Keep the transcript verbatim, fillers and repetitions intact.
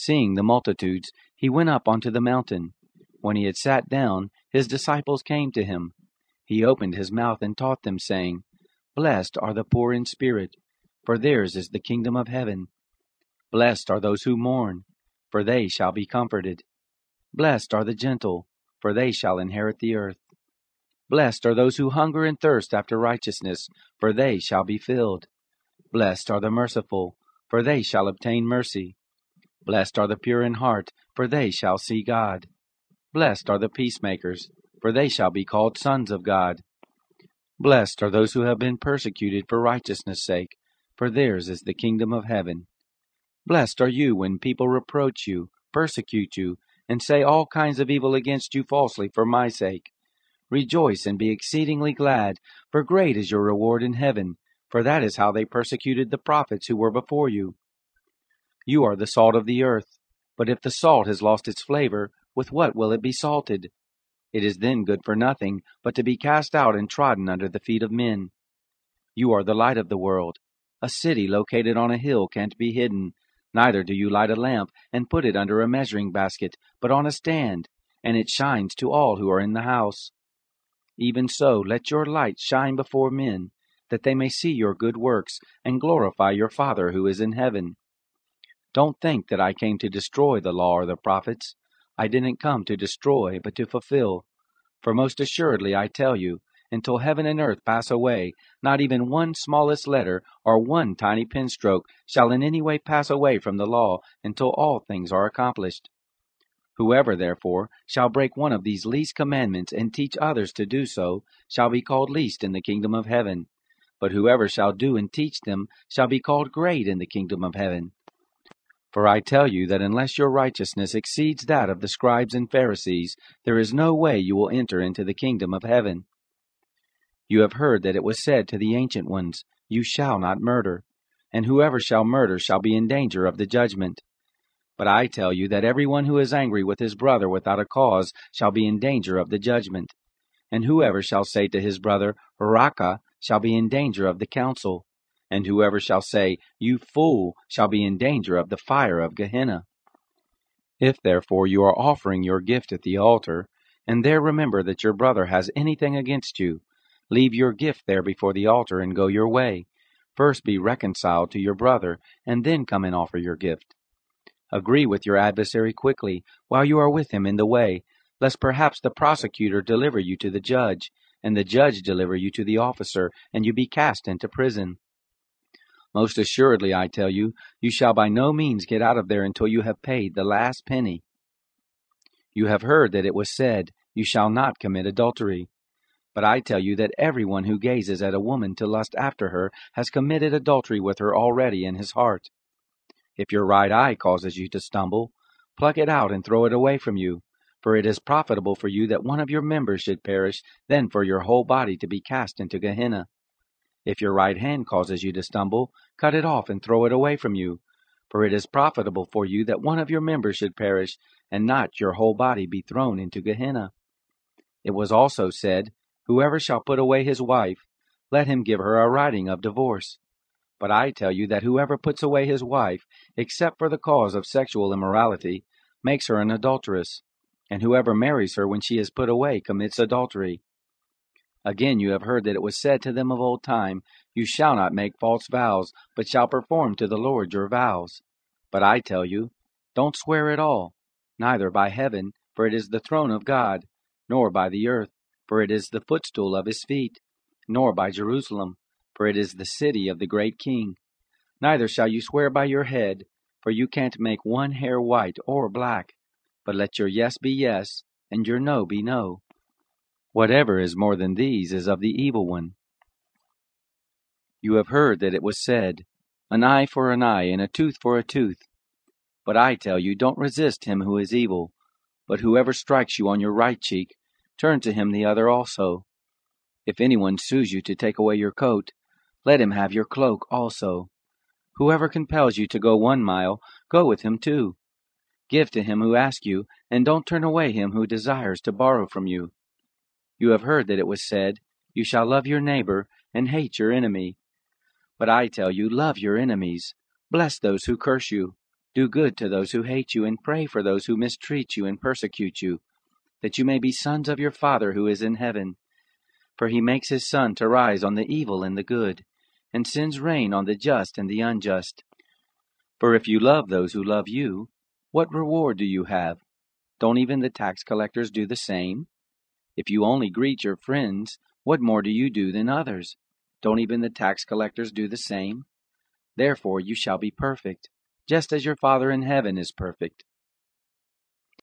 Seeing the multitudes, he went up onto the mountain. When he had sat down, his disciples came to him. He opened his mouth and taught them, saying, Blessed are the poor in spirit, for theirs is the kingdom of heaven. Blessed are those who mourn, for they shall be comforted. Blessed are the gentle, for they shall inherit the earth. Blessed are those who hunger and thirst after righteousness, for they shall be filled. Blessed are the merciful, for they shall obtain mercy. Blessed are the pure in heart, for they shall see God. Blessed are the peacemakers, for they shall be called sons of God. Blessed are those who have been persecuted for righteousness' sake, for theirs is the kingdom of heaven. Blessed are you when people reproach you, persecute you, and say all kinds of evil against you falsely for my sake. Rejoice and be exceedingly glad, for great is your reward in heaven, for that is how they persecuted the prophets who were before you. You are the salt of the earth, but if the salt has lost its flavor, with what will it be salted? It is then good for nothing, but to be cast out and trodden under the feet of men. You are the light of the world. A city located on a hill can't be hidden. Neither do you light a lamp and put it under a measuring basket, but on a stand, and it shines to all who are in the house. Even so, let your light shine before men, that they may see your good works and glorify your Father who is in heaven. Don't think that I came to destroy the law or the prophets. I didn't come to destroy, but to fulfill. For most assuredly I tell you, until heaven and earth pass away, not even one smallest letter or one tiny pen stroke shall in any way pass away from the law until all things are accomplished. Whoever, therefore, shall break one of these least commandments and teach others to do so, shall be called least in the kingdom of heaven. But whoever shall do and teach them shall be called great in the kingdom of heaven. For I tell you that unless your righteousness exceeds that of the scribes and Pharisees, there is no way you will enter into the kingdom of heaven. You have heard that it was said to the ancient ones, You shall not murder, and whoever shall murder shall be in danger of the judgment. But I tell you that everyone who is angry with his brother without a cause shall be in danger of the judgment. And whoever shall say to his brother, Raca, shall be in danger of the council. And whoever shall say, You fool, shall be in danger of the fire of Gehenna. If therefore you are offering your gift at the altar, and there remember that your brother has anything against you, leave your gift there before the altar and go your way. First be reconciled to your brother, and then come and offer your gift. Agree with your adversary quickly, while you are with him in the way, lest perhaps the prosecutor deliver you to the judge, and the judge deliver you to the officer, and you be cast into prison. Most assuredly, I tell you, you shall by no means get out of there until you have paid the last penny. You have heard that it was said, You shall not commit adultery. But I tell you that everyone who gazes at a woman to lust after her has committed adultery with her already in his heart. If your right eye causes you to stumble, pluck it out and throw it away from you, for it is profitable for you that one of your members should perish than for your whole body to be cast into Gehenna. If your right hand causes you to stumble, cut it off and throw it away from you, for it is profitable for you that one of your members should perish, and not your whole body be thrown into Gehenna. It was also said, Whoever shall put away his wife, let him give her a writing of divorce. But I tell you that whoever puts away his wife, except for the cause of sexual immorality, makes her an adulteress, and whoever marries her when she is put away commits adultery. Again you have heard that it was said to them of old time, You shall not make false vows, but shall perform to the Lord your vows. But I tell you, don't swear at all, neither by heaven, for it is the throne of God, nor by the earth, for it is the footstool of his feet, nor by Jerusalem, for it is the city of the great King. Neither shall you swear by your head, for you can't make one hair white or black, but let your yes be yes, and your no be no. Whatever is more than these is of the evil one. You have heard that it was said, An eye for an eye, and a tooth for a tooth. But I tell you, don't resist him who is evil, but whoever strikes you on your right cheek, turn to him the other also. If anyone sues you to take away your coat, let him have your cloak also. Whoever compels you to go one mile, go with him two. Give to him who asks you, and don't turn away him who desires to borrow from you. You have heard that it was said, You shall love your neighbor, and hate your enemy. But I tell you, love your enemies, bless those who curse you, Do good to those who hate you, and pray for those who mistreat you and persecute you, that you may be sons of your Father who is in heaven. For he makes his sun to rise on the evil and the good, and sends rain on the just and the unjust. For if you love those who love you, what reward do you have? Don't even the tax collectors do the same? If you only greet your friends, what more do you do than others? Don't even the tax collectors do the same? Therefore you shall be perfect, just as your Father in heaven is perfect.